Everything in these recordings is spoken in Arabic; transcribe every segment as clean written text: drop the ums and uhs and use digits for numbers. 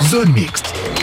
زون ميكس.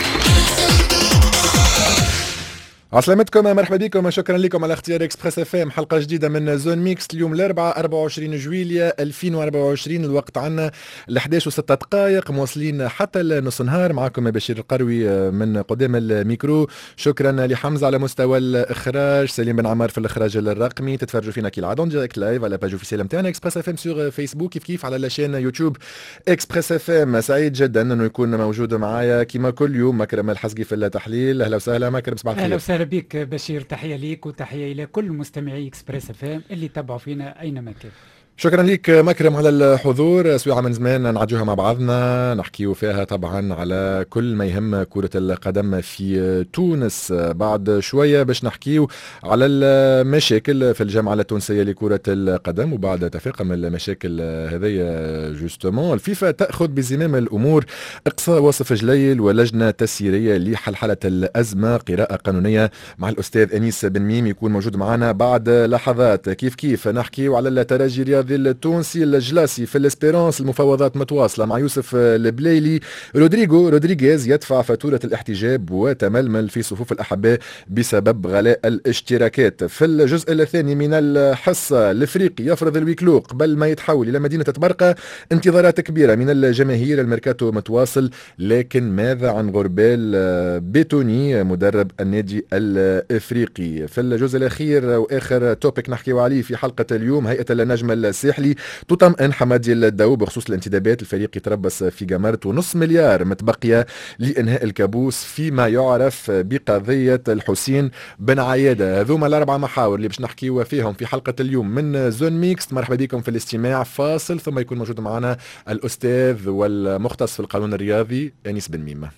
عسلامتكم، مرحبا بكم، شكرا لكم على اختيار اكسبريس اف ام. حلقه جديده من زون ميكس اليوم الاربعاء 24 جويلية 2024. الوقت عنا 11:06 مواصلين حتى النص نهار. معكم بشير القروي من قدام الميكرو. شكرا لحمزه على مستوى الاخراج، سليم بن عمار في الاخراج الرقمي. تتفرجوا فينا كي العاده ديريكت لايف على باج اوفيسيال نتاعنا اكسبريس اف ام سور فيسبوك، كيف على لاشين يوتيوب اكسبريس اف ام. سعيد جدا انه يكون موجود معايا كما كل يوم مكرم الحزقي في التحليل. اهلا وسهلا مكرم، صباح الخير. اهلا وسهلا بك بشير، تحيه ليك وتحيه الى كل مستمعي اكسبريس اف ام اللي تابعوا فينا اينما كان. شكرا لك مكرم على الحضور. سويعة من زمان نعجوها مع بعضنا، نحكيو فيها طبعا على كل ما يهم كرة القدم في تونس. بعد شوية باش نحكيو على المشاكل في الجامعة التونسية لكرة القدم، وبعد تفاقم المشاكل هذه جوستومون الفيفا تأخذ بزمام الأمور. إقصاء واصف جليل ولجنة تسييرية لحلحلة الأزمة. قراءة قانونية مع الأستاذ أنيس بن ميم يكون موجود معنا بعد لحظات. كيف نحكيو على الترجي الرياضي التونسي الجلاسي في الاسبيرانس. المفاوضات متواصلة مع يوسف البليلي. رودريغيز يدفع فاتورة الاحتجاب وتململ في صفوف الأحباء بسبب غلاء الاشتراكات. في الجزء الثاني من الحصة الافريقي يفرض الويكلو قبل ما يتحول إلى مدينة تبرقة. انتظارات كبيرة من الجماهير، الميركاتو متواصل، لكن ماذا عن غربال بيتوني مدرب النادي الافريقي؟ في الجزء الأخير وآخر توبيك نحكيو عليه في حلقة اليوم، هيئة النجم الساحلي تطمئن حمادي الداو بخصوص الانتدابات. الفريق يتربص في جمرت، ونص مليار متبقية لإنهاء الكابوس فيما يعرف بقضية الحسين بن عيادة. هذوما الأربع محاور اللي باش نحكيوا فيهم في حلقة اليوم من زون ميكس. مرحبا بكم في الاستماع. فاصل ثم يكون موجود معنا الأستاذ والمختص في القانون الرياضي أنيس بن ميمة.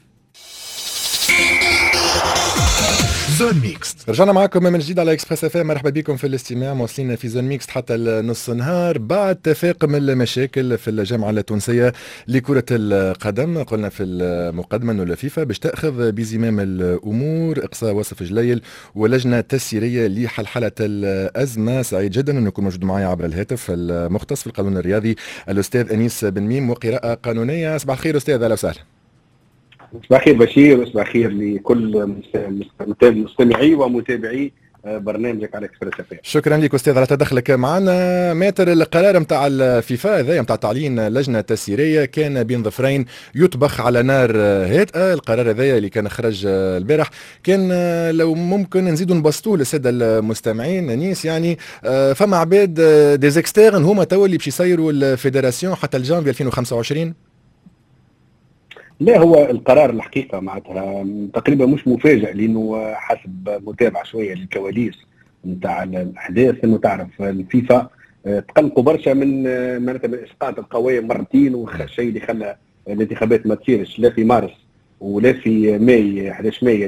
زون ميكس، رجعنا معكم من جديد على اكسبريس اف ام. مرحبا بكم في الاستماع. مواصلين في زون ميكس حتى النص نهار بعد تفاقم المشاكل في الجامعه التونسيه لكره القدم. قلنا في المقدمه انه الفيفا باش تاخذ بزمام الامور. اقصاء واصف جليل ولجنه تسييريه لحلحله الازمه. سعيد جدا انه يكون موجود معي عبر الهاتف المختص في القانون الرياضي الاستاذ انيس بن ميم وقراءه قانونيه. صباح الخير استاذ، اهلا وسهلا. صباح الخير بشير، وصباح الخير لكل مستمعي ومتابعي برنامجك على اكسبريس اف ام. شكرا لك استاذ على تدخلك معنا. ماتر القرار نتاع الفيفا هذا نتاع تعلين لجنه تسييريه كان بين ظفرين يطبخ على نار هادئه. القرار هذا اللي كان خرج البارح كان لو ممكن نزيدوا نبسطوه للساده المستمعين انيس، يعني فما عباد ديزيكستيرن هما توا اللي باش يصيروا الفيدراسيون حتى الجانفي 2025. لا، هو القرار الحقيقه معناتها تقريبا مش مفاجئ، لانه حسب متابعه شويه للكواليس نتاع الاحداث انه تعرف الفيفا تقلقوا برشا من معناتها من اسقاط القوائم مرتين، والشيء اللي خلى الانتخابات ما تصيرش لا في مارس ولا في ماي 11 ماي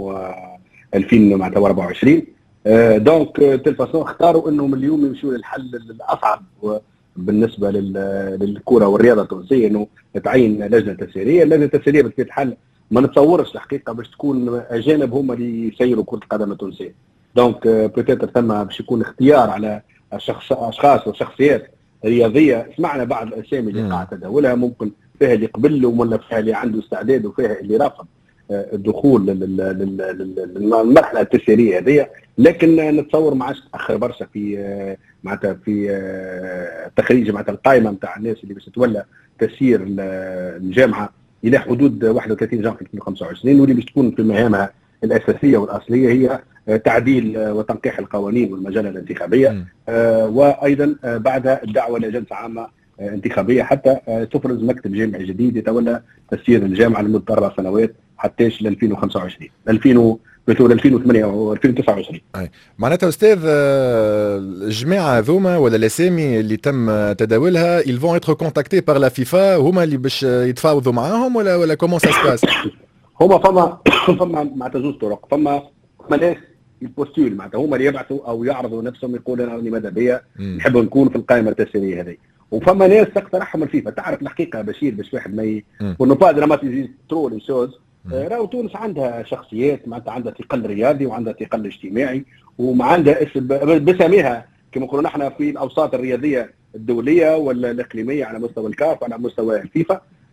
2024. دونك تلفاسون اختاروا انهم اليوم يمشوا للحل الاصعب بالنسبه للكره والرياضه التونسيه، انه تعين لجنه تسييريه. اللجنه التسييريه بطبيعه الحال ما نتصورش الحقيقه باش تكون اجانب هم اللي يسيروا كره القدم التونسيه. دونك بوتيتر ثم باش يكون اختيار على اشخاص وشخصيات رياضيه. سمعنا بعض الاسامي اللي قاعد تداولها، ممكن فيها اللي قبل ولا فيها اللي عنده استعداد وفيها اللي رافض الدخول للمرحله التسييريه هذه، لكن نتصور ما عادش تاخر برشا في معناتها في تخريج معناتها القائمه نتاع الناس اللي باش تتولى تسيير الجامعه الى حدود 31 جانفي 2025، واللي باش تكون في مهامها الاساسيه والاصليه هي تعديل وتنقيح القوانين والمجال الانتخابيه، وايضا بعدها الدعوه لجلسه عامه انتخابيه حتى تفرز مكتب جامعي جديد يتولى تسيير الجامعه لمده 4 سنوات حتى ل 2025 2008 و 2029. معناتها استاذ الجماعه هذوما ولا الاسامي اللي تم تداولها ils vont être contactés par la FIFA، هما اللي باش يتفاوضوا معاهم ولا كومون سا سباس؟ هما فما معناتها زوج طرق. فما ناس البوستول معناتها هما اللي يبعثوا او يعرضوا نفسهم يقولوا انا ماذا بيا نحب نكون في القائمه التسييريه هذه، وفما ناس تقترحهم الفيفا. تعرف الحقيقه بشير باش واحد ما ونو با دراماتيزي ترو لي شوز، راهو تونس عندها شخصيات معناتها عندها ثقل رياضي وعندها ثقل اجتماعي وما عندها بسميها كما نقولوا نحن في الاوساط الرياضيه الدوليه ولا الاقليميه على مستوى الكاف على مستوى الفيفا.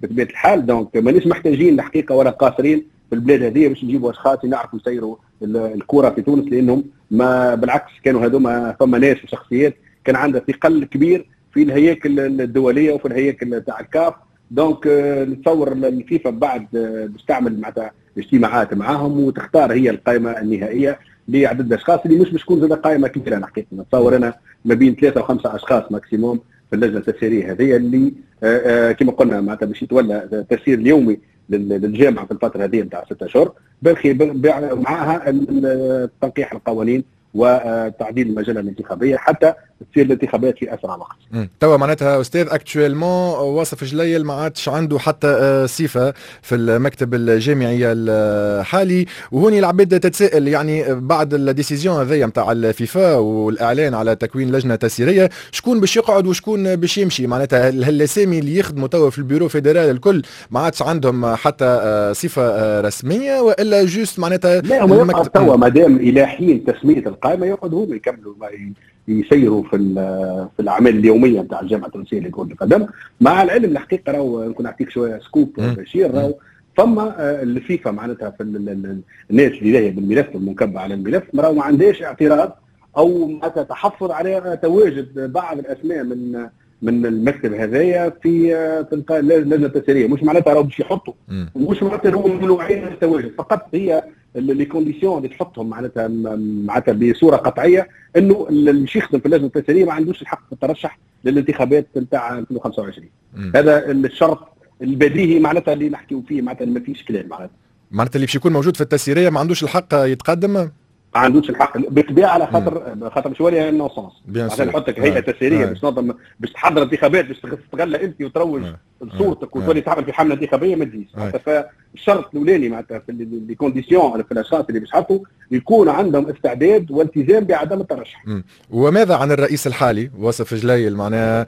بطبيعه الحال. دونك مانيش محتاجين الحقيقه ولا قاصرين في البلاد هذه باش نجيبوا اشخاص يعرفوا يسيروا الكره في تونس، لانهم ما بالعكس كانوا هذوما فما ناس وشخصيات كان عندها ثقل كبير في الهياكل الدوليه وفي الهياكل تاع الكاف. دونك نتصور الفيفا بعد باش تعمل معناتها اجتماعات معاهم وتختار هي القائمه النهائيه لعدد اشخاص اللي مش باش تكون زاد قائمه كبيره. انا حقيقه نتصور انا ما بين 3 و5 اشخاص ماكسيموم في اللجنه التسييريه هذه اللي كما قلنا معناتها باش يتولى التسيير اليومي للجامعه في الفتره هذه نتاع 6 اشهر، معها تنقيح القوانين وتعديل المجله الانتخابيه حتى تصير الانتخابات في اسرع وقت. توا معناتها استاذ اكتويلمون واصف جليل ما عادش عنده حتى صفه في المكتب الجامعي الحالي، وهوني العباد تتساءل يعني بعد الديسيزيون هذيا نتاع الفيفا والاعلان على تكوين لجنه تسييريه شكون باش يقعد وشكون باش يمشي؟ معناتها الاسامي اللي يخدموا توا في البيرو فيدرال الكل ما عادش عندهم حتى صفه رسميه ولا جوست معناتها لا هو يقعد توا مادام الى حين تسميه القائمه يقعد هم يكملوا يسيروا في الاعمال اليوميه نتاع الجامعه التونسيه لكره القدم. مع العلم الحقيقه راهو نكون نعطيك شويه سكوب بشير، راهو فما الفيفا معناتها في الناس اللي لاهيه بالملف المنكب على الملف راهو ما عندهاش اعتراض او معناتها تحفظ على تواجد بعض الاسماء من المكتب هذايا في اللجنه التسييريه. مش معناتها راهو باش يحطوا ومش معناتها هو منوعين التواجد، فقط هي لي كونديسيون اللي تحطهم معناتها بصوره قطعيه انه اللي يخدم في اللجنه التسييريه ما عندوش الحق في الترشح للانتخابات نتاع 2025. هذا الشرط البديهي معناتها اللي نحكيو فيه، معناتها ما فيش كلام. معناتها اللي باش يكون موجود في التسييريه ما عندوش الحق يتقدم، ما عندوش الحق بالطبيعه على خاطر شويه النونسونس. عشان نحطك هيئه تسييريه باش تنظم باش تحضر انتخابات باش تستغلها انت وتروج لصورتك وتولي تعمل في حمله انتخابيه ما تجيش. فالشرط الاولاني معناتها في لي كونديسيون في الاشخاص اللي باش يحطوا يكون عندهم استعداد والتزام بعدم الترشح. وماذا عن الرئيس الحالي وصف جليل؟ معناها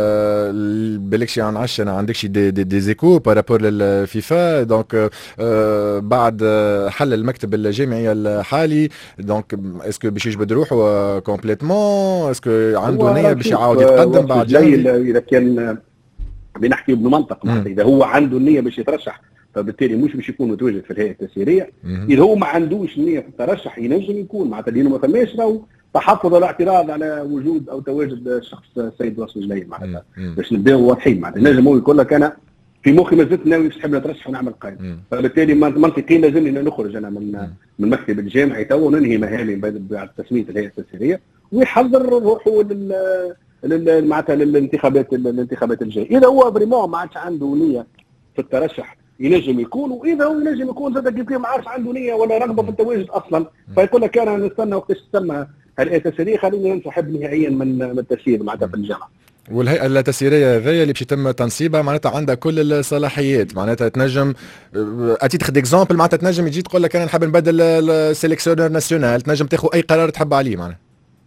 بالكش عن عشان عندكش دي زيكو بارابور للفيفا. دونك بعد حل المكتب الجامعي الحالي دونك اسكو باش يجبد روحه كومبليتمون؟ اسكو عنده نيه باش يعاود يتقدم بعد جليل؟ اذا كان بنحكي بمنطق معناتها اذا هو عنده النيه باش يترشح فبالتالي مش باش يكون متواجد في الهيئه التسييريه. اذا هو ما عندوش نيه في الترشح ينجم يكون معناتها لانه ما فماش راهو تحفظ ولا اعتراض على وجود او تواجد الشخص السيد وصف جليل معناتها باش نبداو واضحين. معناتها نجم هو يقول لك انا في مخي ما زلت ناوي باش نحب نترشح ونعمل قائمه، فبالتالي منطقيا لازمني نخرج انا من المكتب الجامعي تو وننهي مهامي بعد تسميه الهيئه التسييريه ويحضر روحه معناتها الانتخابات الجايه. اذا هو فريمون ما عادش عنده نيه في الترشح ينجم يكون، واذا هو ينجم يكون زاد كيف ما عادش عنده نيه ولا رغبه في التواجد اصلا فيقول لك انا نستنى وقتاش تسمى الهيئه التسييريه خليني ننسحب نهائيا من التسيير معناتها في الجامعه. والهيئه التسييريه هذيا اللي باش يتم تنصيبها معناتها عندها كل الصلاحيات، معناتها تنجم اتيتخ ديكزامبل معناتها تنجم تجي تقول لك انا نحب نبدل السيليكسيونر ناسيونال، تنجم تاخذ اي قرار تحب عليه معناتها.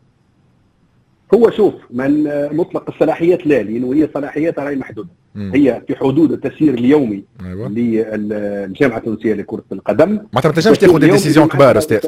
هو شوف من مطلق الصلاحيات لا، لانه هي صلاحيات راهي محدوده. هي في حدود التسيير اليومي للجامعه التونسيه لكره القدم. معناتها ما تنجمش تاخذ ديسيزيون كبار استاذ.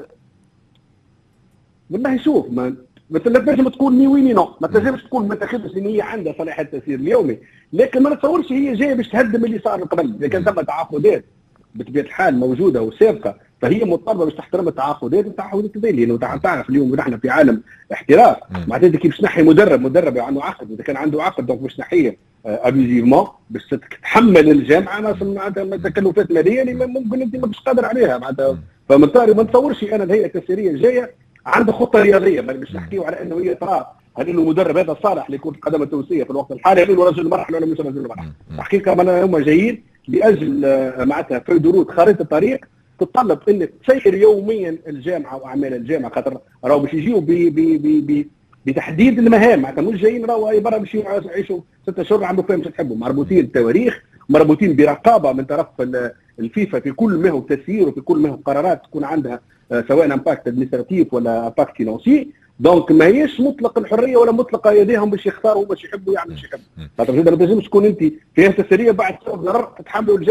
والله شوف ما تنجمش تكون ني ويني نو، ما تنجمش تكون ما تاخذش ان هي عندها صلاحيه التسيير اليومي، لكن ما نتصورش هي جايه باش تهدم اللي صار قبل. اذا كان ثم تعاقدات بطبيعه الحال موجوده وسابقه فهي مضطره باش تحترم التعاقدات هذه، لانه تعرف اليوم نحن في عالم احتراف. معناتها كي باش تنحي مدرب عنده عقد، اذا كان عنده عقد دونك باش تنحيه ابيزيفمون باش تحمل الجامعه معناتها تكلفات ماليه اللي ممكن انت ما مش قادر عليها معناتها. فمن ما نتصورش انا الهيئه التسييريه جايه عنده خطه رياضيه باش نحكيو على انه هي ترى هل انه المدرب هذا صالح لكره القدم التونسيه في الوقت الحالي، هل هو رجل مرحله ولا مش رجل مرحله. الحقيقه هم جايين لاجل معناتها في درود خريطه الطريق تتطلب انك تسير يوميا الجامعه واعمال الجامعه، خاطر راهو باش يجيو بتحديد المهام. معناتها مش جايين راهو اي برا باش يعيشوا 6 شهور عملوا فيهم مش تحبوا، مربوطين بتواريخ، مربوطين برقابه من طرف الفيفا في كل ما هو تسيير وفي كل ما هو قرارات تكون عندها سواء امباكت ادمنستراتيف ولا امباكت فينانسي. دونك ما هيش مطلق الحريه ولا مطلق يديهم باش يختاروا باش يحبوا يعني باش يحبوا. خاطر ما تنجمش تكون انت في هيئه تسييريه بعد سبب ضرر تتحملوا الجامعه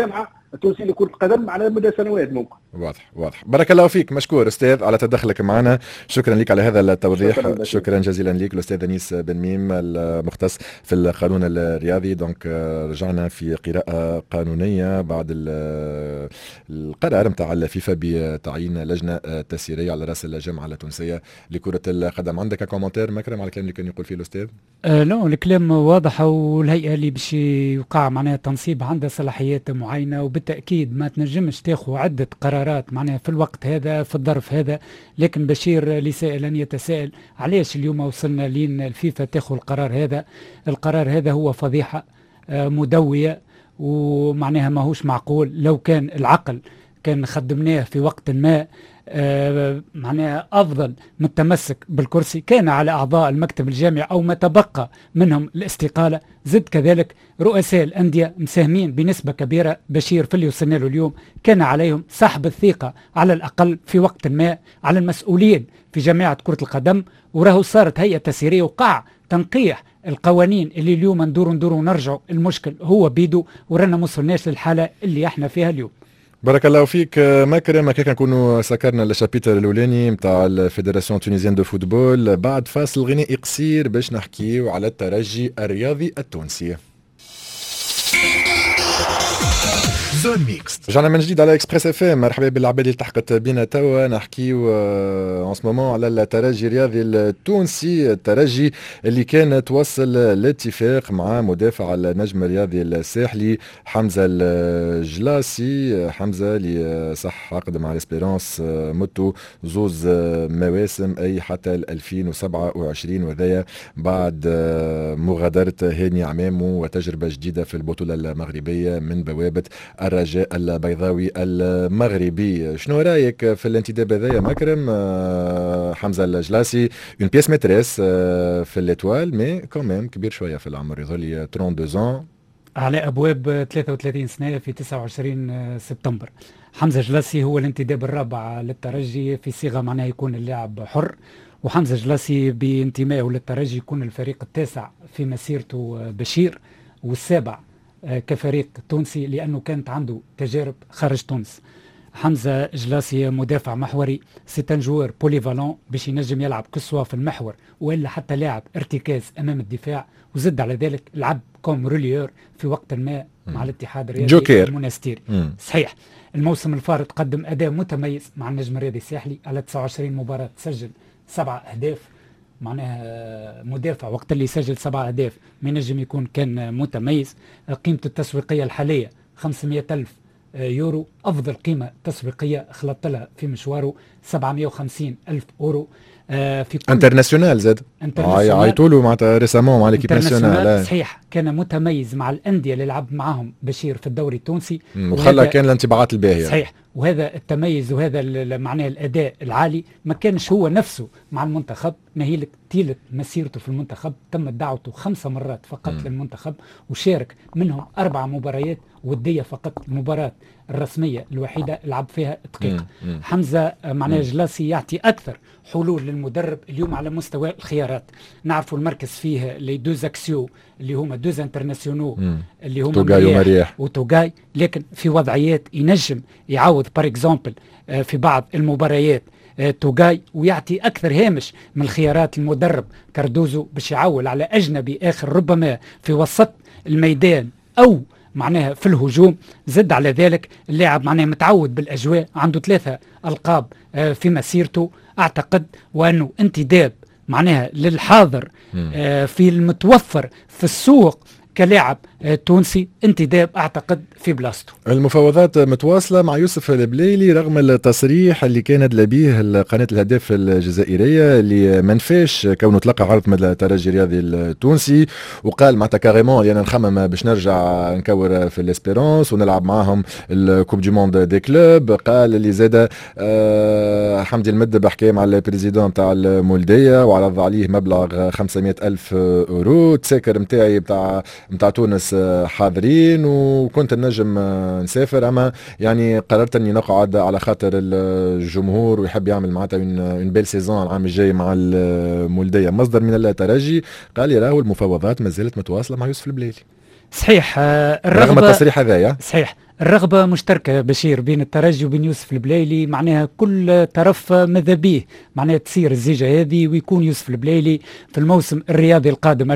التونسي لكرة القدم على مدى سنوات ممكن. واضح. بارك الله فيك، مشكور استاذ على تدخلك معنا، شكرا لك على هذا التوضيح. شكرا جزيلا لك الاستاذ انيس بن ميم المختص في القانون الرياضي. دونك رجعنا في قراءة قانونية بعد القرار نتاع الفيفا بتعيين لجنة تسييرية على راس الجامعة التونسية لكرة القدم. عندك كومنتير مكرم على الكلام اللي كان يقول فيه الاستاذ؟ لا الكلام واضح، والهيئة اللي باش يوقع معناها تنصيب عندها صلاحيات معينة، وبالتأكيد ما تنجمش تاخذ عدة قرارات معناها في الوقت هذا في الظرف هذا. لكن بشير لسائل أن يتساءل علاش اليوم وصلنا لين الفيفا تاخذ القرار هذا. القرار هذا هو فضيحة مدوية، ومعناها ماهوش معقول. لو كان العقل كان خدمناه في وقت ما معناها أفضل من التمسك بالكرسي، كان على أعضاء المكتب الجامعي أو ما تبقى منهم الاستقالة. زد كذلك رؤساء الأندية مساهمين بنسبة كبيرة بشير في اللي وصلنا له اليوم، كان عليهم سحب الثقة على الأقل في وقت ما على المسؤولين في جامعة كرة القدم. وراهو صارت هيئة تسييرية وقع تنقيح القوانين اللي اليوم ندوروا ونرجعوا. المشكل هو بيدو، ورانا ما وصلناش للحالة اللي احنا فيها اليوم. بارك الله فيك مكرم. هكاك نكونوا سكرنا الشابيتر الاولاني نتاع الفيدراسيون تونيزيان دو فوتبول. بعد فاصل غنائي قصير باش نحكيو على الترجي الرياضي التونسي. زون ميكس. رجعنا من جديد على اكسبريس اف ام. مرحبا بالعباد اللي التحقت بنا توا. نحكيو اون سو مومون على الترجي الرياضي التونسي، الترجي اللي كان توصل لاتفاق مع مدافع النجم الرياضي الساحلي حمزه الجلاسي. حمزه اللي صح عقد مع الاسبيرونس مدته زوز مواسم اي حتى 2027، وذايا بعد مغادره هاني عمامو وتجربه جديده في البطوله المغربيه من بوابه الرجاء البيضاوي المغربي. شنو رايك في الانتداب هذايا مكرم؟ حمزه الجلاسي اون بيس ماتريس في الاتوال، مي كوميم كبير شويه في العمر، يظل 32 على ابواب 33 سنه في 29 سبتمبر. حمزه جلاسي هو الانتداب الرابع للترجي في صيغه معناها يكون اللاعب حر، وحمزه جلاسي بانتمائه للترجي يكون الفريق التاسع في مسيرته بشير، والسابع كفريق تونسي لأنه كانت عنده تجارب خارج تونس. حمزة جلاسي مدافع محوري، سيتان جوار بوليفالون باش ينجم يلعب كسوة في المحور وإلا حتى لاعب ارتكاز أمام الدفاع، وزد على ذلك لعب كوم روليور في وقت ما مع الاتحاد الرياضي المنستيري. صحيح الموسم الفارط قدم أداء متميز مع النجم الرياضي الساحلي، على 29 مباراة سجل 7 أهداف. معناها مدافع وقت اللي يسجل 7 أهداف ما ينجم يكون كان متميز. قيمته التسويقية الحالية 500,000 يورو، أفضل قيمة تسويقية خلطت لها في مشواره 750,000 يورو. في انترناسيونال زاد عيطوا له معناتها ريسامون مع ليكيب ناسيونال. صحيح كان متميز مع الأندية اللي لعب معاهم بشير في الدوري التونسي، وخلى كان الانطباعات الباهية. صحيح، وهذا التميز وهذا معناه الأداء العالي ما كانش هو نفسه مع المنتخب. نهيلك طيلة مسيرته في المنتخب تمت دعوته 5 مرات فقط للمنتخب، وشارك منهم 4 مباريات ودية فقط. المباراة الرسمية الوحيدة لعب فيها دقيقة. حمزة معناه جلاسي يعطي أكثر حلول للمدرب اليوم على مستوى الخيارات. نعرفوا المركز فيه لي دوز اكسيو اللي هما دوز انترناسيونو اللي هما مرياح وتوغاي، لكن في وضعيات ينجم يعوض بار اكزامبل في بعض المباريات توغاي، ويعطي أكثر هامش من الخيارات المدرب كاردوزو باش يعول على أجنبي آخر ربما في وسط الميدان أو معناها في الهجوم. زد على ذلك اللاعب معناها متعود بالأجواء، عنده 3 ألقاب في مسيرته. أعتقد وأنه انتداب معناها للحاضر في المتوفر في السوق كلاعب تونسي، انتداب أعتقد في بلاصته. المفاوضات متواصلة مع يوسف البليلي رغم التصريح اللي كانت لبيه قناة الهداف الجزائرية اللي منفاش كونه تلقى عرض من الترجي الرياضي التونسي، وقال معناتها كاريمون اللي انا نخمم باش نرجع نكور في الاسبيرونس ونلعب معاهم الكوب دي موند دي كلوب. قال اللي زاد حمدي المدب حكى مع البريزيدون نتاع المولدية وعرض عليه مبلغ 500,000 يورو. التساكر نتاعي نتاع تونس حاضرين وكنت النجم نسافر، اما يعني قررت اني نقعد على خاطر الجمهور ويحب يعمل معناتها اون بيل سيزون العام الجاي مع المولدية. مصدر من الترجي قال لي راهو المفاوضات ما زالت متواصلة مع يوسف البليلي. صحيح رغم التصريح هذايا. صحيح الرغبة مشتركة بشير بين الترجي وبين يوسف البلايلي، معناها كل طرف ماذا بيه معناها تصير الزيجة هذه ويكون يوسف البلايلي في الموسم الرياضي القادم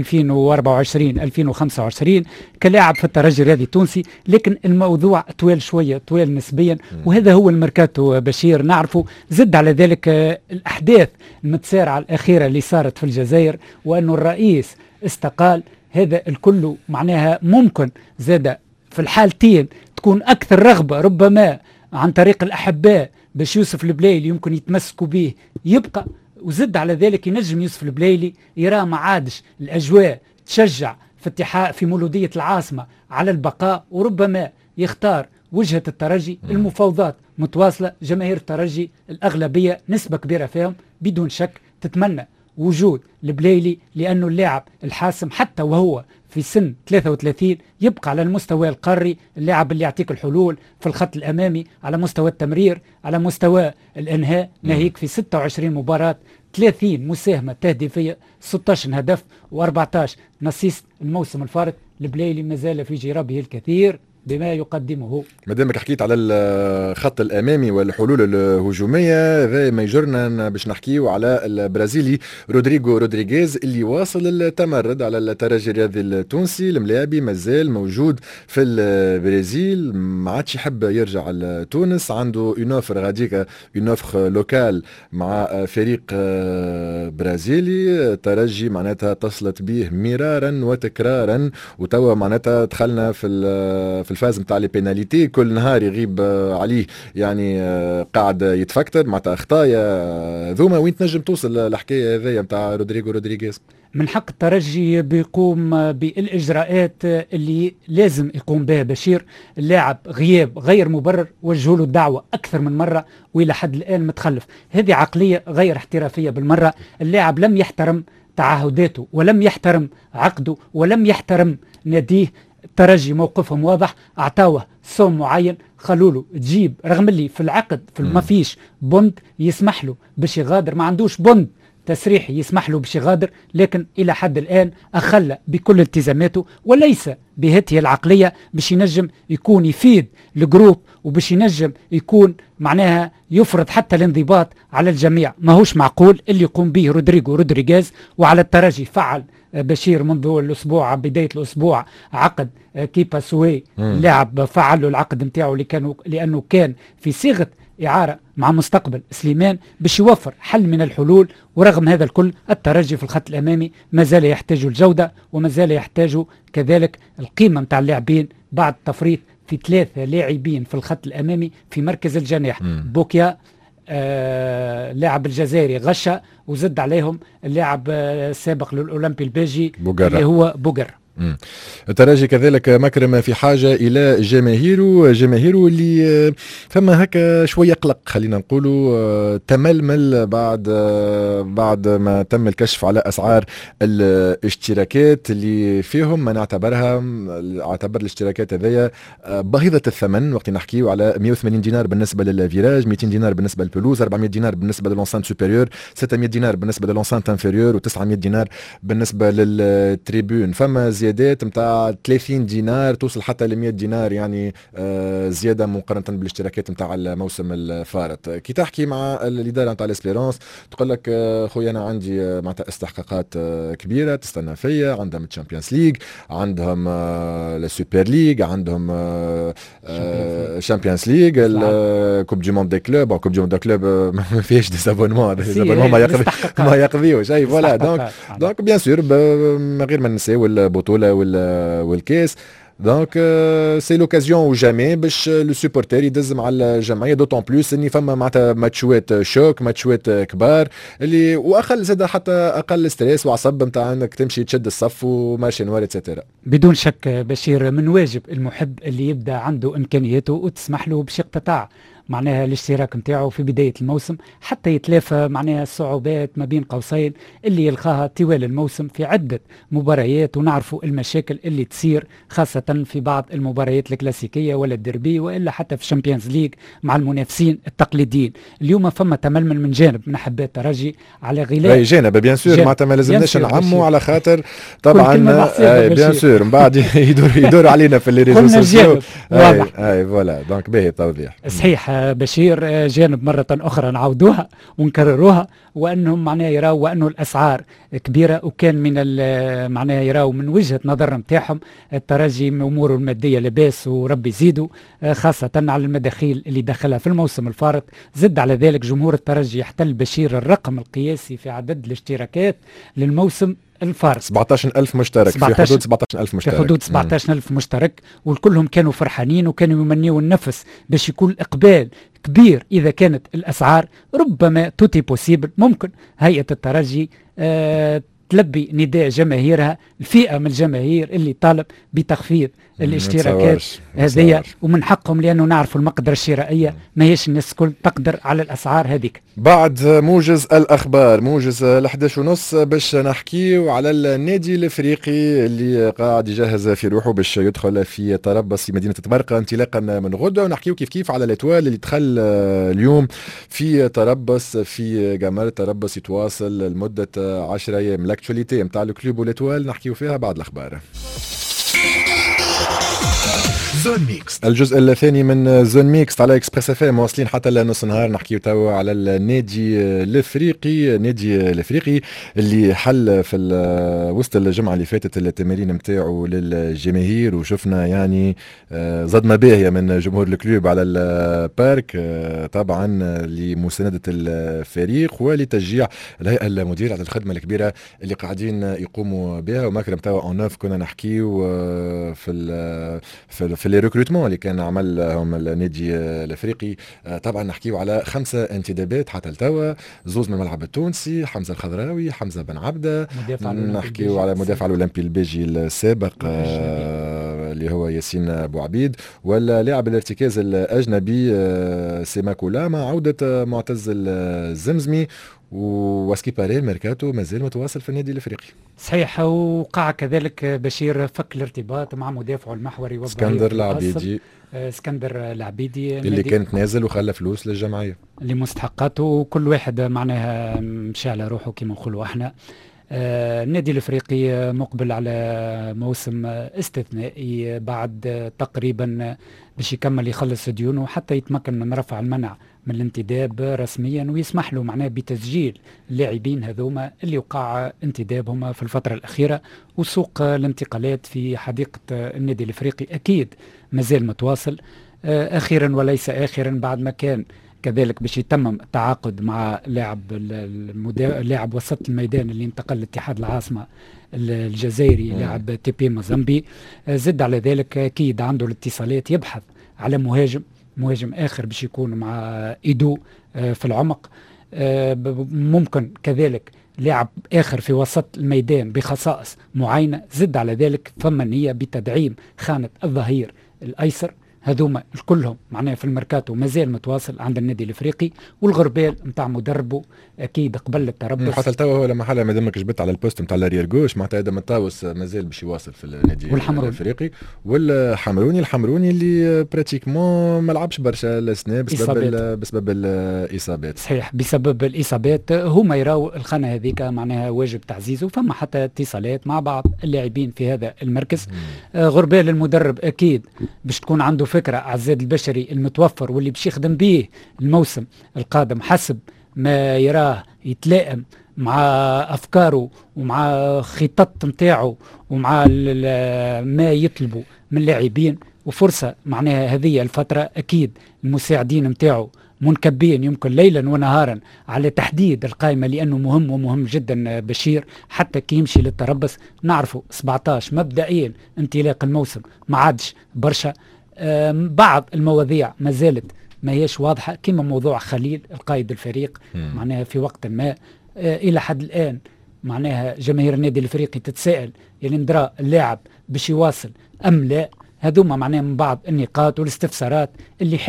2024-2025 كلاعب في الترجي الرياضي التونسي. لكن الموضوع طويل شوية، طويل نسبيا، وهذا هو الميركاتو بشير نعرفه. زد على ذلك الأحداث المتسارعة الأخيرة اللي صارت في الجزائر، وأنه الرئيس استقال، هذا الكل معناها ممكن زاد في الحالتين تكون أكثر رغبة ربما عن طريق الأحباء باش يوسف البلايلي يمكن يتمسكوا به يبقى. وزد على ذلك ينجم يوسف البلايلي يرى ما عادش الأجواء تشجع في اتحاد في مولودية العاصمة على البقاء، وربما يختار وجهة الترجي. المفاوضات متواصلة، جماهير الترجي الأغلبية نسبة كبيرة فيهم بدون شك تتمنى وجود البلايلي، لأنه اللاعب الحاسم حتى وهو في سن 33 يبقى على المستوى القاري، اللاعب اللي يعطيك الحلول في الخط الأمامي على مستوى التمرير، على مستوى الإنهاء. ناهيك في 26 مباراة 30 مساهمة تهديفية، 16 هدف و14 نصيص الموسم الفارط. البلايلي ما زال في جرابه الكثير بما يقدمه. مادامك حكيت على الخط الامامي والحلول الهجوميه، هذا ما يجرنا باش نحكيو على البرازيلي رودريغو رودريغيز اللي واصل التمرد على الترجي الرياضي التونسي. الملاعبي مازال موجود في البرازيل، ما عادش يحب يرجع لتونس، عنده اون اوفر غاديك، اون اوفر لوكال مع فريق برازيلي. الترجي معناتها اتصلت به مرارا وتكرارا، وتوا معناتها دخلنا في الفاز نتاع لي بيناليتي، كل نهار يغيب عليه يعني قاعد يتفكتر معناتها اخطايا ذوما. وين تنجم توصل الحكايه هذيا نتاع رودريغو رودريغيز؟ من حق الترجي بيقوم بالاجراءات اللي لازم يقوم بها بشير. اللاعب غياب غير مبرر، وجهوا له الدعوه اكثر من مره والى حد الان متخلف. هذه عقليه غير احترافيه بالمره. اللاعب لم يحترم تعهداته ولم يحترم عقده ولم يحترم ناديه. الترجي موقفهم واضح، اعطاوه صوم معين، خلوله تجيب رغم اللي في العقد في ما فيش بوند يسمح له باش يغادر، ما عندوش بوند تسريحي يسمح له باش يغادر، لكن الى حد الان اخلى بكل التزاماته، وليس بهذه العقليه باش ينجم يكون يفيد الجروب وباش ينجم يكون معناها يفرض حتى الانضباط على الجميع. ماهوش معقول اللي يقوم به رودريغو رودريغيز. وعلى الترجي فعل بشير منذ الأسبوع، بداية الأسبوع، عقد كيبا سوي لاعب، فعل له العقد نتاعو لأنه كان في صيغة إعارة مع مستقبل سليمان باش يوفر حل من الحلول. ورغم هذا الكل الترجي في الخط الأمامي ما زال يحتاج الجودة، وما زال يحتاج كذلك القيمة متاع اللاعبين بعد التفريط في 3 لاعبين في الخط الأمامي في مركز الجناح. بوكيا لاعب الجزائري غشة، وزد عليهم اللاعب السابق للأولمبي الباجي اللي هو بوغر. الترجي كذلك مكرم في حاجة إلى جماهيره اللي فما هكا شوية قلق، خلينا نقولوا تململ بعد ما تم الكشف على أسعار الاشتراكات اللي فيهم ما اعتبر الاشتراكات هذيا باهظة الثمن. وقت نحكيو على 180 دينار بالنسبة للفيراج، 200 دينار بالنسبة للبلوز، 400 دينار بالنسبة للونسانت سوبيريور، 600 دينار بالنسبة للونسانت انفيريور، و900 دينار بالنسبة للتريبون. فما زيادات متاع 30 دينار توصل حتى ل 100 دينار، يعني زيادة مقارنة بالاشتراكات متاع الموسم الفارط. كي تحكي مع الإدارة متاع الاسبيرونس تقول لك خويا أنا عندي معناتها استحقاقات كبيرة تستنى فيا، عندهم الشامبيونز ليج، عندهم السوبر ليج، عندهم الشامبيونز ليج، الكوب دي موند دي كلوب، كوب دي موند دي كلوب ما فيهاش دي زابونمون ما يقضيوش اي فوالا. دونك بيان سور من غير ما نساو البطولة والكاس. دونك سي لوكازيون وجامي باش لو سوبورتير يدز مع الجمعيه، دوتون بلوس اني فما معناتها ماتشوات شوك، ماتشوات كبار اللي واقل زاد حتى اقل ستريس وعصب نتاع انك تمشي تشد الصف وماشي نوار اتسيتيرا. بدون شك بشير من واجب المحب اللي يبدا عنده امكانياته وتسمح له باش يقتطع معناها الاشتراك نتاعو في بداية الموسم حتى يتلافى معناها الصعوبات ما بين قوسين اللي يلقاها طوال الموسم في عدة مباريات، ونعرفوا المشاكل اللي تصير خاصة في بعض المباريات الكلاسيكية ولا الدربي وإلا حتى في الشامبيونز ليج مع المنافسين التقليديين. اليوم فما تململ من جانب من أحباء الترجي على غلاء جانب بيان سور معناتها ما لازمناش نعموا على خاطر طبعا بيان سور من بعد يدور علينا في اللي سوسيو. اي فوالا دونك باهي توضيح صحيح بشير. جانب مرة أخرى نعودوها ونكرروها، وأنهم معناها يراو وأنه الأسعار كبيرة، وكان من معناها يراو من وجهة نظر نتاعهم الترجي أموره المادية لباس وربي يزيدوا، خاصة على المداخيل اللي دخلها في الموسم الفارط. زد على ذلك جمهور الترجي يحتل بشير الرقم القياسي في عدد الاشتراكات للموسم الفارط، 17,000 مشترك في حدود 17,000 مشترك، في حدود 17,000 مشترك، والكلهم كانوا فرحانين وكانوا يمنيوا النفس باش يكون إقبال كبير. إذا كانت الأسعار ربما توتي بوسيبل ممكن هيئة الترجي تلبي نداء جماهيرها، الفئة من الجماهير اللي طالب بتخفيض الاشتراكات هذه، ومن حقهم لأنه نعرف المقدرة الشرائية ما هيش الناس كل تقدر على الأسعار هذيك. بعد موجز الأخبار، موجز 11:30 باش نحكيو على النادي الافريقي اللي قاعد يجهز في روحه باش يدخل في تربص في مدينة تبرقة انطلاقا من غدوة، ونحكيو كيف على الاتوال اللي دخل اليوم في تربص في جمال تربص يتواصل لمدة 10 أيام. الاكتواليتي نتاع الكلوب والاتوال نحكيو فيها بعد الأخبار. زون ميكس، الجزء الثاني من زون ميكس على اكسبريس اف ام، واصلين حتى لنص نهار نحكيو توا على النادي الافريقي. النادي الافريقي اللي حل في وسط الجمعه اللي فاتت التمارين نتاعو للجماهير، وشفنا يعني صدمه باهيه من جمهور الكلوب على البارك طبعا لمسانده الفريق ولتشجيع الهيئه المديره على الخدمه الكبيره اللي قاعدين يقوموا بها. وماكرم توا اونوف كنا نحكيو في الريكروتمون اللي كان عملهم النادي الافريقي. طبعا نحكيو على 5 انتدابات حتى لتوا، زوز من الملعب التونسي، حمزه الخضراوي، حمزه بن عبده، نحكيو على مدافع الاولمبي البيجي السابق اللي هو ياسين بوعبيد، ولا لاعب الارتكاز الاجنبي سيماكولا، مع عوده معتز الزمزمي. واسكيباري الميركاتو مازال متواصل في النادي الافريقي. صحيح، وقع كذلك بشير فك الارتباط مع مدافعه المحوري اسكندر العبيدي. اسكندر العبيدي اللي كانت نازل وخلى فلوس للجمعيه لمستحقاته، وكل واحد معناها مشى على روحه كما نقولوا احنا. النادي الافريقي مقبل على موسم استثنائي بعد تقريبا باش يكمل يخلص ديونه حتى يتمكن من رفع المنع من الانتداب رسميا، ويسمح له معناه بتسجيل اللاعبين هذوما اللي وقع انتدابهم في الفترة الأخيرة. وسوق الانتقالات في حديقة النادي الافريقي أكيد مازال متواصل. أخيرا وليس آخرا، بعد ما كان كذلك باش يتمم التعاقد مع لاعب وسط الميدان اللي انتقل لاتحاد العاصمة الجزائري، لاعب تي بي موزمبي. زد على ذلك أكيد عنده الاتصالات، يبحث على مهاجم آخر باش يكون مع إيدو في العمق. ممكن كذلك لاعب آخر في وسط الميدان بخصائص معينة. زد على ذلك فما نية بتدعيم خانة الظهير الأيسر. هذوما كلهم معناها في الميركاتو مازال متواصل عند النادي الافريقي. والغربال نتاع مدربه اكيد قبل التربص حتى توا هو لما حاله ما دامك جبت على البوست نتاع الاريير جوش، معناتها ادم الطاوس مازال باش يواصل في النادي الافريقي. والحمروني اللي براتيكمون ما لعبش برشا السنه بسبب الاصابات. صحيح، بسبب الاصابات هما يراو الخانه هذيك معناها واجب تعزيزه. فما حتى اتصالات مع بعض اللاعبين في هذا المركز. غربال المدرب اكيد باش تكون عنده فكرة على الزاد البشري المتوفر واللي باش يخدم به الموسم القادم حسب ما يراه يتلائم مع أفكاره ومع خطط نتاعه ومع ما يطلبوا من اللاعبين. وفرصة معناها هذه الفترة أكيد المساعدين نتاعه منكبين يمكن ليلا ونهارا على تحديد القائمة، لأنه مهم جدا بشير حتى كي يمشي للتربص. نعرفوا 17 مبدئيا انطلاق الموسم ما عادش برشا. بعض المواضيع ما زالت ما هيش واضحة، كما موضوع خليل القائد الفريق معناها في وقت ما إلى حد الآن معناها جماهير النادي الافريقي تتساءل يعني ندرى اللاعب باش يواصل أم لا. هذوما معناها من بعض النقاط والاستفسارات اللي يحب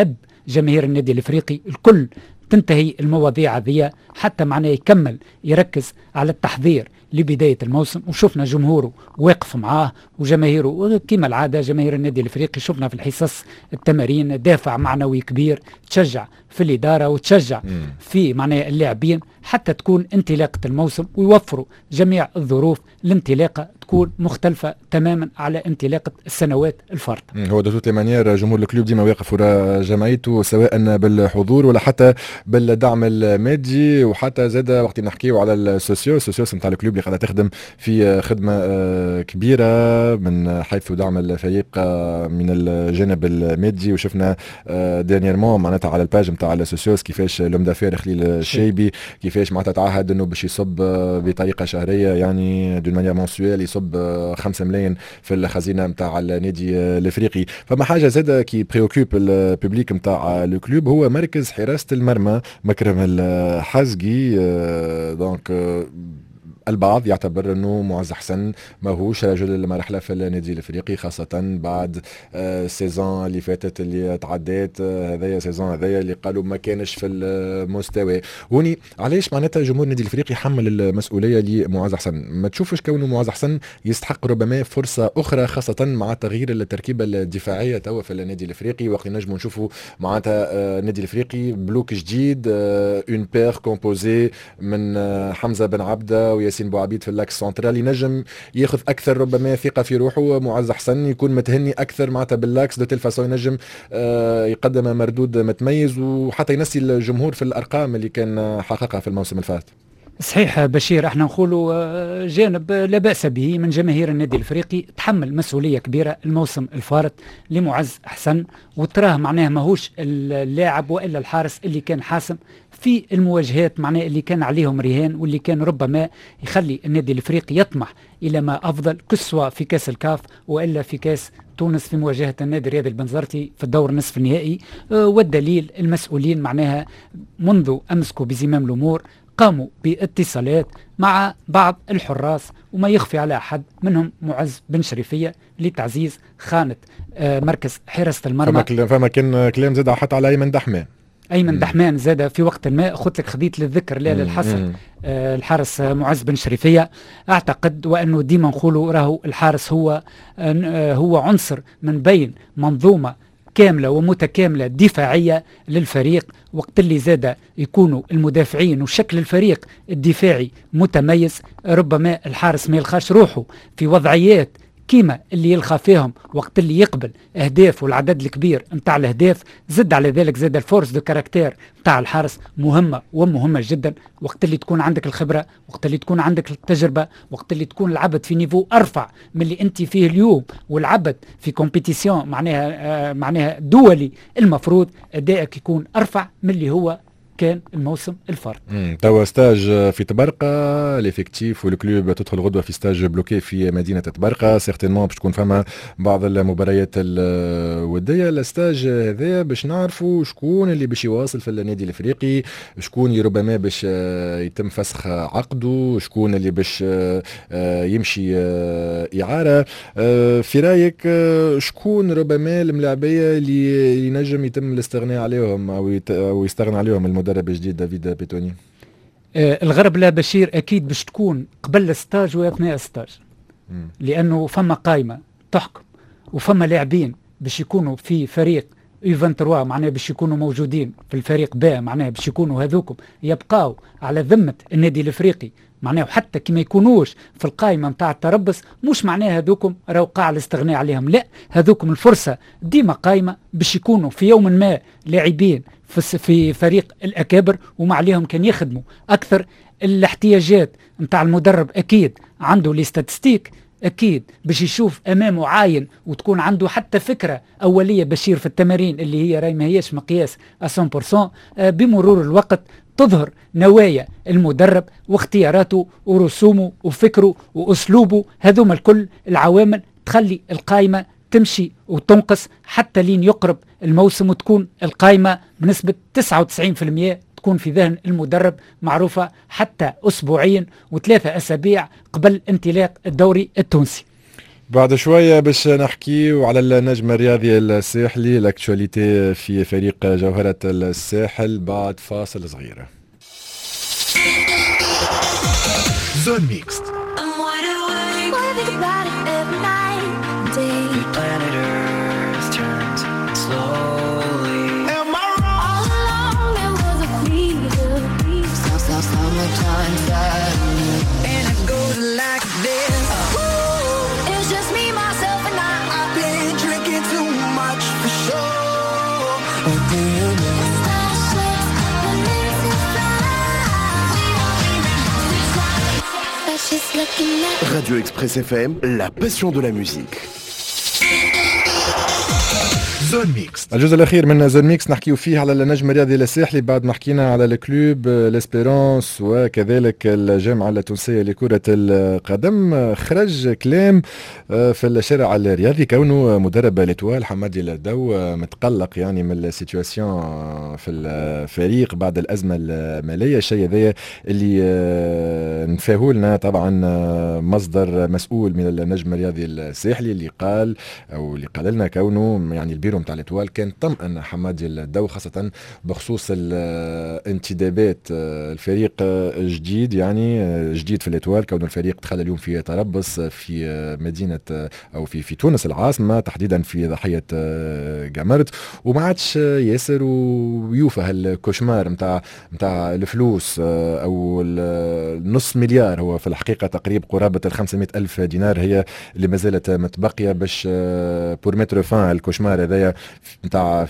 جماهير النادي الافريقي الكل تنتهي المواضيع هذه حتى معناه يكمل يركز على التحضير لبداية الموسم، وشفنا جمهوره واقف معاه وجماهيره كما العادة. جماهير النادي الافريقي شفنا في الحصص التمارين دافع معنوي كبير، تشجع في الإدارة وتشجع في معناه اللاعبين حتى تكون انطلاقة الموسم، ويوفروا جميع الظروف الانطلاقة تكون مختلفة تماما على انطلاقة السنوات الفارطة. هو دو توت لي مانيير جمهور الكلوب ديما واقف وراء جمعيته سواء بالحضور ولا حتى بالدعم المادي، وحتى زاد وقت نحكيو على السوسيوس نتاع الكلوب اللي قاعده تخدم في خدمه كبيره من حيث دعم الفريق من الجانب المادي. وشفنا دانييرمون معناتها على الباج نتاع السوسيوس كيفاش لوم دافير خليل الشيبي كيفاش معناتها تعهد انه باش يصب بطريقه شهريه يعني دون مانيير مونسويل يصب 5 ملايين في الخزينه نتاع النادي الافريقي. فما حاجه زاده كي بريوكوب الببليك نتاع الكلوب هو مركز حراسه المرمى مكرم الحزقي. دونك البعض يعتبر انه معز حسن ماهوش رجل المرحله في النادي الافريقي، خاصه بعد السيزون اللي فاتت اللي تعدات. هذايا سيزون هذايا اللي قالوا ما كانش في المستوى. وني علاش معناتها جمهور النادي الافريقي حمل المسؤوليه لمعز حسن؟ ما تشوفش كونه معز حسن يستحق ربما فرصه اخرى، خاصه مع تغيير التركيبه الدفاعيه توا في النادي الافريقي؟ وقت نجموا نشوفوا معناتها النادي الافريقي بلوك جديد، اون بير كومبوزي من حمزه بن عبده وياسين بوعبيد في اللاكس سنترال، ينجم ياخذ اكثر ربما ثقه في روحه. معز حسن يكون متهني اكثر معناتها باللاكس دو تلفاسون ينجم يقدم مردود متميز، وحتى ينسي الجمهور في الارقام اللي كان حققها في الموسم الفات. صحيح بشير، احنا نقولوا جانب لا بأس به من جماهير النادي الافريقي تحمل مسؤولية كبيرة الموسم الفارط لمعز حسن، وتراه معناه ماهوش اللاعب والا الحارس اللي كان حاسم في المواجهات معناه اللي كان عليهم رهان، واللي كان ربما يخلي النادي الافريقي يطمح الى ما افضل كسوة في كاس الكاف والا في كاس تونس في مواجهة النادي الرياضي البنزرتي في الدور نصف النهائي. والدليل المسؤولين معناها منذ امسكوا بزمام الامور قاموا باتصالات مع بعض الحراس، وما يخفي على أحد منهم معز بن شريفية لتعزيز خانة مركز حراسة المرمى. فما كان كلام زاد حتى على أيمن دحمان. أيمن دحمان زاد في وقت ما خذت لك خذيت للذكر لا للحصر. الحارس معز بن شريفية أعتقد وأنه ديما نقولوا راهو الحارس هو عنصر من بين منظومة كاملة ومتكاملة دفاعية للفريق. وقت اللي زاد يكونوا المدافعين وشكل الفريق الدفاعي متميز، ربما الحارس ما يلخاش روحه في وضعيات كيما اللي يلقى فيهم وقت اللي يقبل اهداف والعدد الكبير نتاع الاهداف. زد على ذلك زاد الفورس دو كاركتير نتاع الحارس مهمه جدا. وقت اللي تكون عندك الخبره، وقت اللي تكون عندك التجربه، وقت اللي تكون العبد في نيفو ارفع من اللي انت فيه اليوم، والعبد في كومبيتيسيون معناها دولي، المفروض ادائك يكون ارفع من اللي هو كان الموسم الفارط. توا ستاج في تبرقة، ليفيكتيف والكلوب تدخل غدوه في ستاج بلوكي في مدينه تبرقة. سيغتينمون باش تكون فما بعض المباريات الوديه. الستاج هذا باش نعرفوا شكون اللي باش يواصل في النادي الافريقي، شكون اللي ربما باش يتم فسخ عقده، شكون اللي باش يمشي اعاره. في رايك شكون ربما الملاعبيه اللي ينجم يتم الاستغناء عليهم او يستغنى عليهم المدرب الجديد دافيد بيتوني؟ الغرب لا بشير اكيد باش تكون قبل الستاج واثناء الستاج، لانه فما قائمه تحكم وفما لاعبين باش يكونوا في فريق U23 معناه باش يكونوا موجودين في الفريق با، معناه باش يكونوا هذوكم يبقاو على ذمه النادي الافريقي معناه، وحتى كي ما يكونوش في القائمه نتاع التربص مش معناه هذوكم راهو قاع الاستغناء عليهم، لا، هذوكم الفرصه ديما قائمه باش يكونوا في يوم ما لاعبين في فريق الأكابر، وما عليهم كان يخدموا أكثر. الاحتياجات نتاع المدرب أكيد عنده الاستاتستيك، أكيد باش يشوف أمامه عاين وتكون عنده حتى فكرة أولية بشير في التمارين اللي هي راي ما هيش مقياس 100%. بمرور الوقت تظهر نوايا المدرب واختياراته ورسومه وفكره وأسلوبه. هذوما الكل العوامل تخلي القائمة تمشي وتنقص حتى لين يقرب الموسم، وتكون القائمة بنسبة 99% تكون في ذهن المدرب معروفة حتى أسبوعين و3 أسابيع قبل انطلاق الدوري التونسي. بعد شوية باش نحكي على النجم الرياضي الساحلي، الاكتواليتي في فريق جوهرة الساحل بعد فاصل صغير. زون ميكست. Planet Earth turns slowly. Am I wrong? All along there was a feeling. Summertime sadness. And it goes like this. Ooh, it's just me, myself, and I. I've been drinking too much for sure. Oh, do you know? Radio Express FM, la passion de la musique. زون ميكس. الجزء الاخير من زون ميكس نحكيو فيه على النجم الرياضي الساحلي بعد ما حكينا على الكلوب ليسبيرونس وكذلك الجامعه التونسيه لكره القدم. خرج كلام في الشارع الرياضي كونه مدرب ليتوال حمادي الدو متقلق يعني من السيتواسيون في الفريق بعد الازمه الماليه. الشيء هذا اللي نفاهوا لنا طبعا مصدر مسؤول من النجم الرياضي الساحلي اللي قال او اللي قال لنا كونه يعني البيرو متاع الاتوال كان طمأن حمادي الدو خاصة بخصوص الانتدابات. الفريق جديد يعني جديد في الاتوال كون الفريق دخل اليوم في تربص في مدينة او في تونس العاصمة تحديدا في ضحية جمرت وما عادش ياسر ويوفى هالكوشمار متاع الفلوس او النص مليار هو في الحقيقة تقريبا قرابة 500 ألف دينار هي اللي ما زالت متبقية باش بور متر فان الكوشمار هذايا نتاع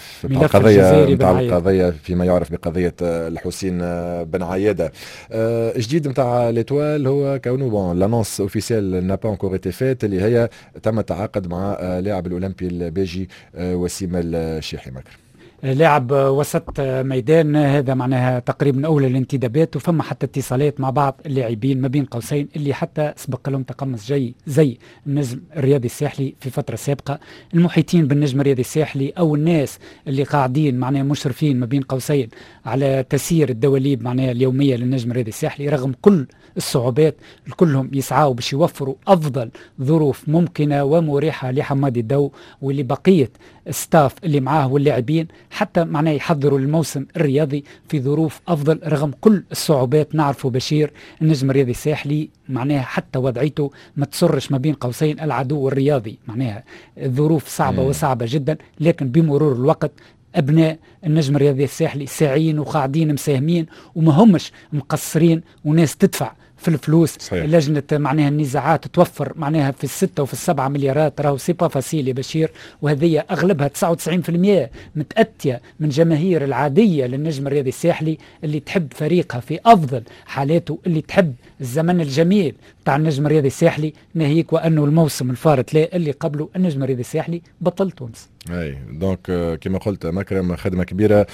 القضيه فيما يعرف بقضيه الحسين بن عياده. جديد نتاع ليتوال هو كونه بون لانونس اوفيسيال نا با انكور ايتي فيت اللي هي تم التعاقد مع لاعب الاولمبي البيجي وسيم الشيحي مكر. لاعب وسط ميدان، هذا معناها تقريبا أول الانتدابات وفما حتى اتصالات مع بعض اللاعبين ما بين قوسين اللي حتى سبق لهم تقمص زي النجم الرياضي الساحلي في فترة سابقة. المحيطين بالنجم الرياضي الساحلي أو الناس اللي قاعدين معناها مشرفين ما بين قوسين على تسيير الدواليب معناها اليومية للنجم الرياضي الساحلي رغم كل الصعوبات كلهم يسعوا باش يوفروا أفضل ظروف ممكنة ومريحة لحمادي الدو واللي بقية ستاف اللي معاه واللاعبين حتى معناه يحضروا الموسم الرياضي في ظروف أفضل رغم كل الصعوبات. نعرفوا بشير النجم الرياضي الساحلي معناها حتى وضعيته ما تصرش ما بين قوسين العدو الرياضي، معناها الظروف صعبة وصعبة جدا، لكن بمرور الوقت أبناء النجم الرياضي الساحلي ساعين وقاعدين مساهمين وما همش مقصرين وناس تدفع في الفلوس. صحيح. لجنة معناها النزاعات توفر معناها في 6 وفي 7 مليارات راهو سي با فاسيل يا بشير، وهذه أغلبها 99% متأتية من جماهير العادية للنجم الرياضي الساحلي اللي تحب فريقها في أفضل حالاته، اللي تحب الزمن الجميل تاع النجم الرياضي الساحلي، ناهيك وأنه الموسم الفارط لا اللي قبله النجم الرياضي الساحلي بطل تونس. اي دونك كما قلت مكرم خدمه كبيره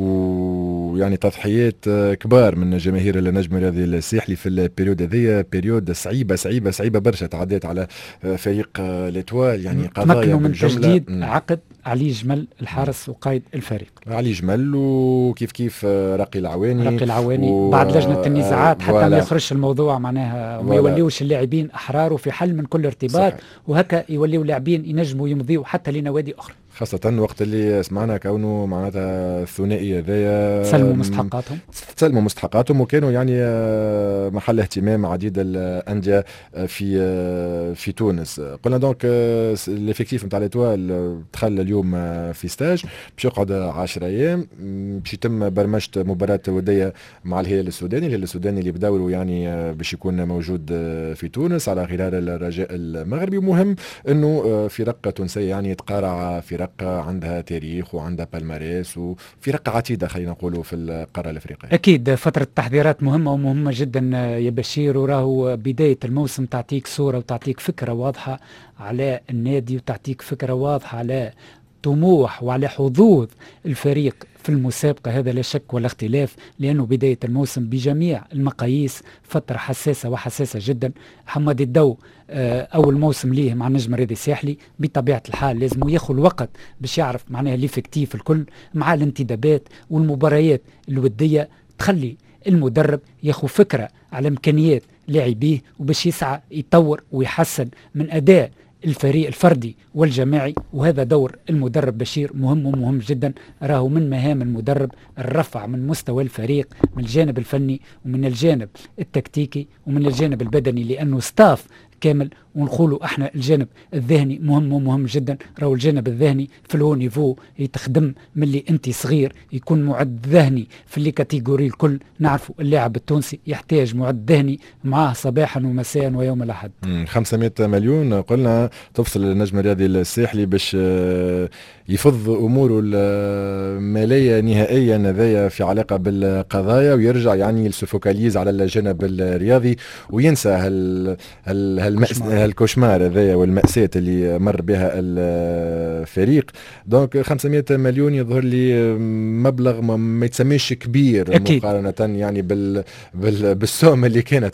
ويعني تضحيات كبار من جماهير النجم الرياضي الساحلي في البيريود هذيا، بيريود صعيبه برشا تعديت على فريق ليتوال يعني قضايا من تجديد عقد علي جمل الحارس وقائد الفريق. علي جمل وكيف راقي العواني بعد لجنه النزاعات حتى ما يخرجش الموضوع معناها وما يوليوش اللاعبين احرار وفي حل من كل ارتباط. صحيح. وهكا يوليو لاعبين ينجموا يمضيوا حتى لنوادي اخرى، خاصة وقت اللي سمعنا كونه معناتها الثنائي هذايا سلموا مستحقاتهم وكانوا يعني محل اهتمام عديد الأندية في تونس. قلنا دونك الافكتيف نتاع ليتوال دخل اليوم في ستاج باش يقعد 10 ايام باش يتم برمجة مباراة ودية مع الهلال السوداني اللي بداولوا يعني باش يكون موجود في تونس على غرار الرجاء المغربي. ومهم انه فرق تونسية يعني تقارع فرق عندها تاريخ وعندها بالماريس وفرق عتيدة خلينا نقولوا في القارة الأفريقية. أكيد فترة تحضيرات مهمة جدا يا بشير، وراه بداية الموسم تعطيك صورة وتعطيك فكرة واضحة على النادي وتعطيك فكرة واضحة على طموح وعلى حظوظ الفريق في المسابقة. هذا لا شك ولا اختلاف، لأنه بداية الموسم بجميع المقاييس فترة حساسة جدا. حمادي الدو أول موسم ليه مع النجم الرياضي الساحلي بطبيعة الحال لازم ياخذ الوقت باش يعرف معناها ليفكتيف الكل مع الانتدابات والمباريات الودية، تخلي المدرب ياخذ فكرة على إمكانيات لاعبيه وباش يسعى يطور ويحسن من أداء الفريق الفردي والجماعي، وهذا دور المدرب بشير مهم ومهم جدا. راهو من مهام المدرب الرفع من مستوى الفريق من الجانب الفني ومن الجانب التكتيكي ومن الجانب البدني، لأنه ستاف كامل. ونقولوا احنا الجانب الذهني مهم ومهم جدا. راهو الجانب الذهني في الهو نيفو يتخدم من اللي انت صغير، يكون معد ذهني في اللي كاتيجوري الكل. نعرفوا اللاعب التونسي يحتاج معد ذهني معاه صباحا ومساء ويوم الاحد. 500 مليون قلنا تفصل النجم الرياضي الساحلي باش يفض اموره الماليه نهائيا هذايا في علاقه بالقضايا، ويرجع يعني يسفوكاليز على الجانب الرياضي وينسى هالكوشمار هذايا والمأساة اللي مر بها الفريق. دونك 500 مليون يظهر لي مبلغ ما يتسميش كبير أكيد. مقارنة يعني بالسوم اللي كانت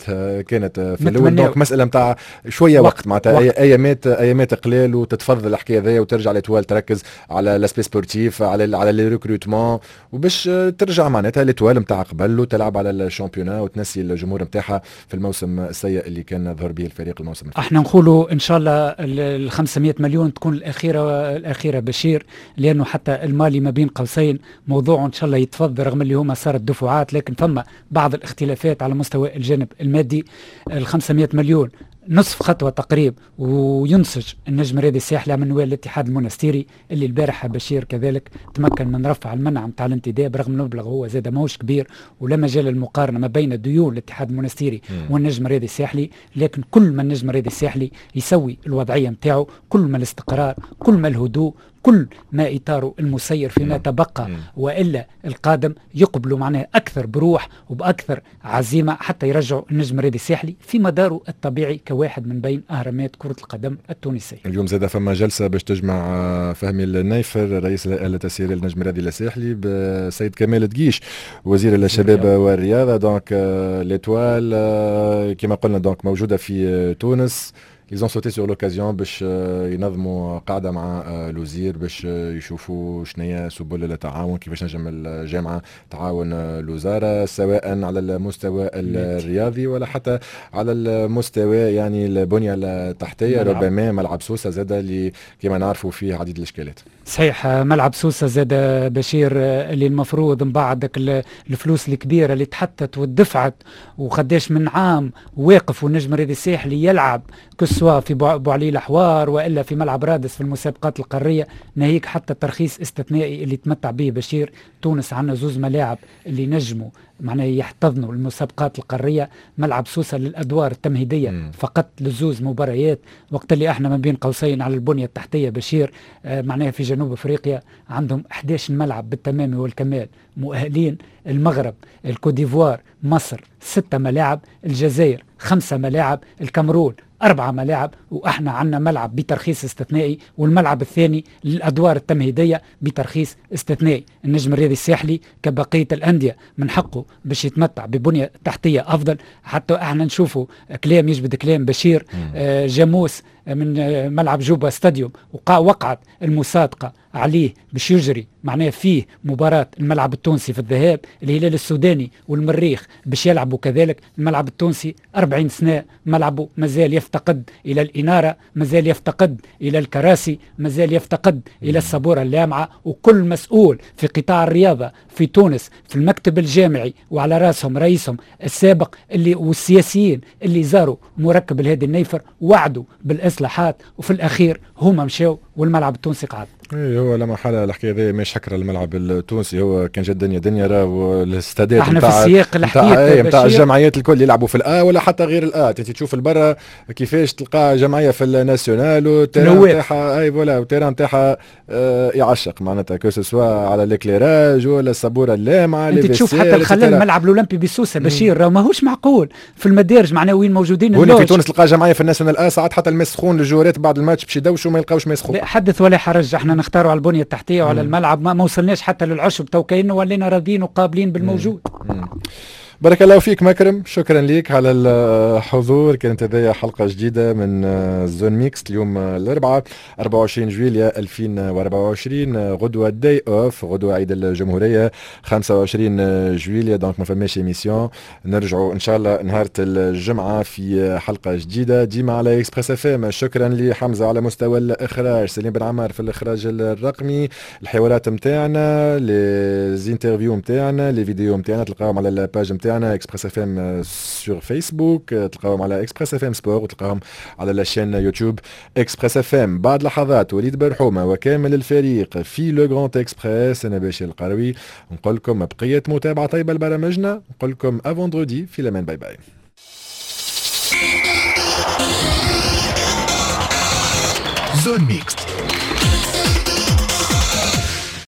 في الأول. دونك مسألة متاع شوية وقت معناتها أيامات قليل وتتفضل الحكاية ذي وترجع لتوال تركز على لاسبي سبورتيف على لي ريكروتمون، وباش ترجع معناتها لتوال متاع قبل وتلعب على الشامبيونات وتنسي الجمهور متاعها في الموسم السيء اللي كان ظهر به الفريق الموسم. احنا نقولوا ان شاء الله ال 500 مليون تكون الاخيره بشير، لانه حتى المالي ما بين قوسين موضوع ان شاء الله يتفضل، رغم اللي هما صارت دفعات لكن فما بعض الاختلافات على مستوى الجانب المادي. ال 500 مليون نصف خطوة تقريب وينسج النجم الرياضي الساحلي من نوال الاتحاد المنستيري اللي البارحة بشير كذلك تمكن من رفع المنع متاع الانتداب، رغم المبلغ هو زاد ماهوش كبير ولا مجال المقارنة ما بين ديون الاتحاد المنستيري والنجم الرياضي الساحلي. لكن كل ما النجم الرياضي الساحلي يسوي الوضعية متاعه، كل ما الاستقرار، كل ما الهدوء، كل ما إطاره المسير فيما تبقى وإلا القادم يقبلوا معناه أكثر بروح وبأكثر عزيمة حتى يرجعوا النجم الرياضي الساحلي في مداره الطبيعي كواحد من بين أهرامات كرة القدم التونسية. اليوم زاد فما جلسة باش تجمع فهمي النيفر رئيس الهيئة التسييرية للنجم الرياضي الساحلي بسيد كمال دقيش وزير الشباب والرياضة. دونك ليتوال كما قلنا دونك موجودة في تونس. Ils ont sauté sur l'occasion باش ينظموا قاعدة مع الوزير باش يشوفوا شنية سبل التعاون، كيفاش نجم الجامعة تعاون الوزارة سواء على المستوى الرياضي ولا حتى على المستوى يعني البنية التحتية. ربما ملعب سوسة زاد اللي كما نعرفوا فيه عديد الإشكالات. صحيح، ملعب سوسة زاد بشير اللي المفروض من بعدك الفلوس الكبيرة اللي تحطت ودفعت وخداش من عام واقف والنجم الرياضي الساحلي يلعب سواء في بوعلي الحوار وإلا في ملعب رادس في المسابقات القارية، ناهيك حتى ترخيص استثنائي اللي تمتع به بشير. تونس عنا زوز ملاعب اللي نجموا معناه يحتضنوا المسابقات القارية. ملعب سوسة للأدوار التمهيدية فقط لزوز مباريات، وقت اللي احنا ما بين قوسين على البنية التحتية بشير معناه في جنوب أفريقيا عندهم 11 ملعب بالتمام والكمال مؤهلين. المغرب، الكوديفوار، مصر 6 ملاعب، الجزائر 5 ملاعب، الكاميرون 4 ملاعب، وإحنا عنا ملعب بترخيص استثنائي والملعب الثاني للأدوار التمهيدية بترخيص استثنائي. النجم الرياضي الساحلي كبقية الأندية من حقه باش يتمتع ببنية تحتية أفضل. حتى احنا نشوفوا كلام يجبد كلام بشير. جاموس من ملعب جوبا ستاديوم وقعت المصادقة عليه باش يجري معناه فيه مباراة الملعب التونسي في الذهاب، الهلال السوداني والمريخ باش يلعبوا كذلك. الملعب التونسي 40 سنة ملعبه مازال يفتقد إلى الإنارة، مازال يفتقد إلى الكراسي، مازال يفتقد إلى الصبورة اللامعة. وكل مسؤول في قطاع الرياضة في تونس في المكتب الجامعي وعلى راسهم رئيسهم السابق اللي والسياسيين اللي زاروا مركب الهادي النيفر وعدوا بالإصلاحات وفي الأخير هما مشاو والملعب التونسي قعد. ايه هو لما حالة الحكايه ذي مش حكر الملعب التونسي، هو كان جد دنيا راهو الاستادات احنا في السياق الحديث نتاع الجمعيات الكل يلعبوا في الآ ولا حتى غير الآ. انت تشوف البرا كيفاش تلقى جمعيه في الناسيونال والتيران نتاعها اي فوالا والتيران نتاعها يعشق معناتها كو سوا على ليكليراج ولا الصبوره اللامعه. انت تشوف حتى الخلال الملعب الاولمبي بسوسه بشير راه ماهوش معقول في المدارج معناه وين موجودين اللوج. في تونس تلقى جمعيه في الناسيونال آ ساعات حتى الماء سخون للجورات بعد الماتش باش يدوشوا ما يلقاوش ماء سخون. حدث ولا حرج، احنا نختاروا على البنيه التحتيه وعلى الملعب ما وصلناش حتى للعشب تو كأنه ولينا راضيين وقابلين بالموجود. بارك الله فيك مكرم، شكرا لك على الحضور. كانت هذه حلقة جديدة من زون ميكس اليوم الأربعاء 24 جويلية 2024. غدوة داي اوف، غدوة عيد الجمهورية 25 جويلية، دونك ما فماش ايميسيون. نرجعوا ان شاء الله نهار الجمعة في حلقة جديدة ديما على اكسبريس اف ام. شكرا لحمزة على مستوى الإخراج، سليم بن عمار في الإخراج الرقمي. الحوارات متاعنا، لي انترفيو متاعنا، لي فيديو متاعنا تلقاهم على الباج متاعنا اكسبريس اف ام سور فيسبوك، تلقاهم على اكسبريس اف ام سبور، وتلقاهم على لاشين يوتيوب اكسبريس اف ام. بعد لحظات وليد برحومه وكامل الفريق في لو غراند اكسبريس، انا باشا القروي نقول لكم بقيه متابعه طيبه لبرامجنا، نقول لكم افوندردي في الامان، باي باي. زون ميكس.